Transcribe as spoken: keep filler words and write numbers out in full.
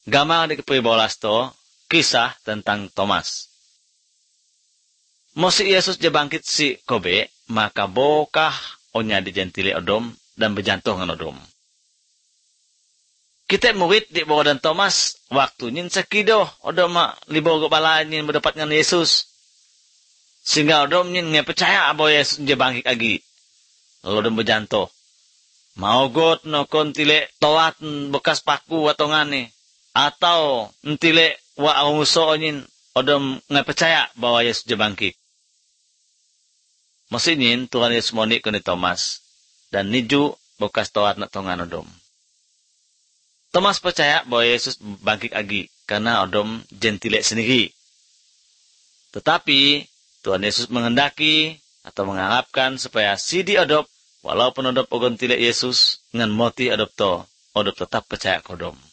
Gamang di kepui bolas to, kisah tentang Thomas. Mosi Yesus je bangkit si kobe, maka bokah onya dijentili odom dan berjantung ngan odom. Kita murid di bawah dan Thomas, waktu nyin sekido, odom libo kepala nyin berdapat ngan Yesus. Sehingga odom nyin nge percaya bahwa Yesus je bangkit lagi. Lalu odom berjantung. Mau got no kontile toat bekas paku atau ngane. Atau ntile wa awuso nyin odom nge percaya bahwa Yesus je bangkit. Maksudnya Tuhan Yesus monik kini Thomas. Dan niju bekas toat nak tongan odom. Thomas percaya bahwa Yesus bangkit lagi. Karena odom jentilek sendiri. Tetapi Tuhan Yesus mengendaki atau mengharapkan supaya si di odop. Walaupun odop ogon tilek Yesus. Ngan moti odop to. Odop tetap percaya kodom.